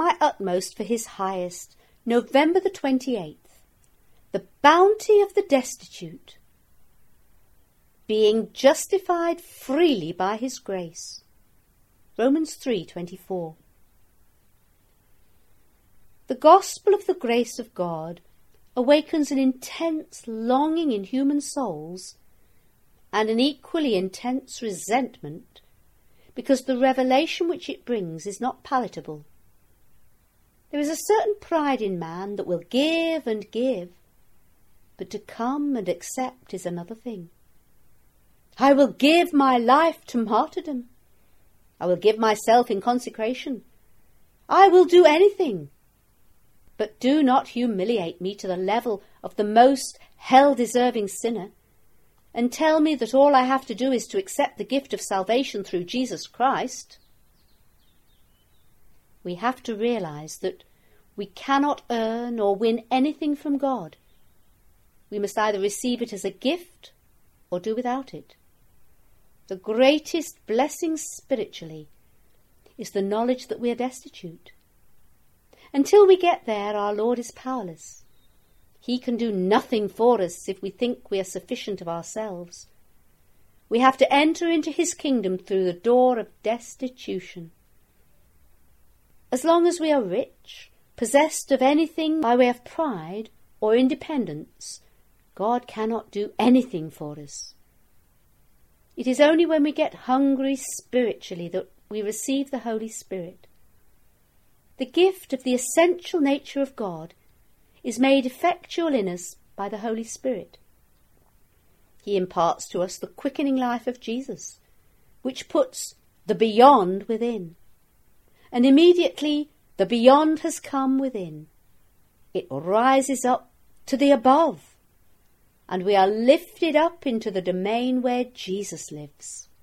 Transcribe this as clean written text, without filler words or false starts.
my utmost for his highest. November the 28th. The bounty of the destitute. Being justified freely by his grace. Romans 3:24. The gospel of the grace of God awakens an intense longing in human souls and an equally intense resentment, because the revelation which it brings is not palatable. There is a certain pride in man that will give and give, but to come and accept is another thing. I will give my life to martyrdom. I will give myself in consecration. I will do anything. But do not humiliate me to the level of the most hell-deserving sinner, and tell me that all I have to do is to accept the gift of salvation through Jesus Christ. We have to realize that we cannot earn or win anything from God. We must either receive it as a gift or do without it. The greatest blessing spiritually is the knowledge that we are destitute. Until we get there, our Lord is powerless. He can do nothing for us if we think we are sufficient of ourselves. We have to enter into his kingdom through the door of destitution. As long as we are rich, possessed of anything by way of pride or independence, God cannot do anything for us. It is only when we get hungry spiritually that we receive the Holy Spirit. The gift of the essential nature of God is made effectual in us by the Holy Spirit. He imparts to us the quickening life of Jesus, which puts the beyond within. And immediately the beyond has come within. It rises up to the above, and we are lifted up into the domain where Jesus lives.